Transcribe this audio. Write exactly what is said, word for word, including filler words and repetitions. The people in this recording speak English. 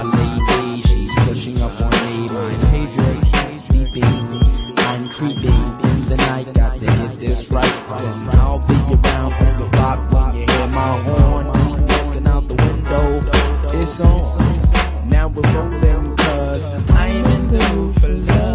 my lady, she's pushing up on me. My pager keeps beeping, I'm creeping in the night, got to get this right. And I'll be around on the block when you hear my horn. Be looking out the window, it's on. Now we're rolling, cause I'm in the mood for love.